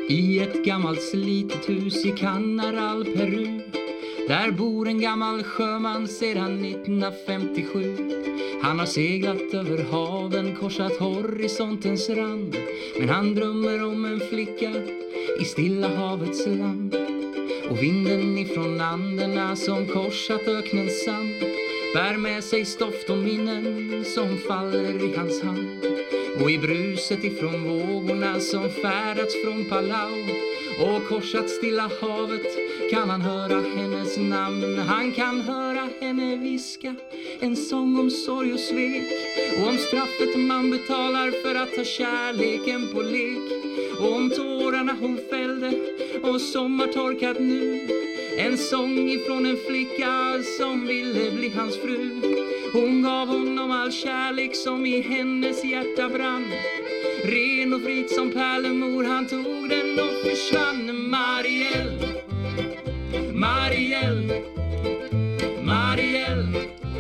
I ett gammalt slitet hus i Canaral, Peru. Där bor en gammal sjöman sedan 1957. Han har seglat över haven, korsat horisontens rand. Men han drömmer om en flicka i Stilla havets land. Och vinden ifrån Anderna som korsat öknens sand bär med sig stoft och minnen som faller i hans hand. Och i bruset ifrån vågorna som färdats från Palau och korsat Stilla havet kan han höra hennes namn. Han kan höra henne viska en sång om sorg och svek och om straffet man betalar för att ta kärleken på lek. Och om tårarna hon fällde och sommartorkat nu. En sång ifrån en flicka som ville bli hans fru. Hon gav honom all kärlek som i hennes hjärta brann. Ren och frit som pärlemor, han tog den och försvann. Marielle, Marielle, Marielle,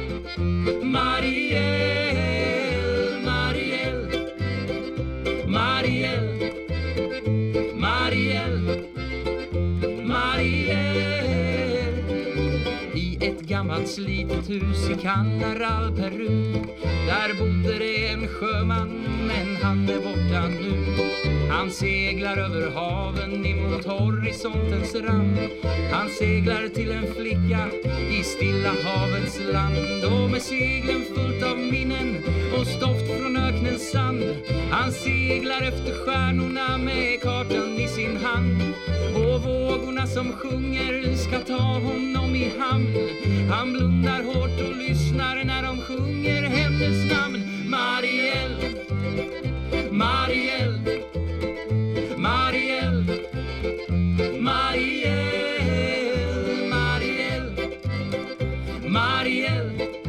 Marielle, Marielle, Marielle, Marielle, Marielle. I ett gammalt slitet hus i Canaral, Peru. Där bodde det en sjöman, men han är borta nu. Han seglar över haven emot horisontens rand. Han seglar till en flicka i Stilla havets land. Och med seglen fullt av minnen och stoft från öknens sand. Han seglar efter stjärnorna med kartan i sin hand. Och vågorna som sjunger ska ta honom i hamn. Han blundar hårt och lyssnar när de sjunger hennes namn. Marielle, Marielle, Marielle, Marielle, Marielle, Marielle.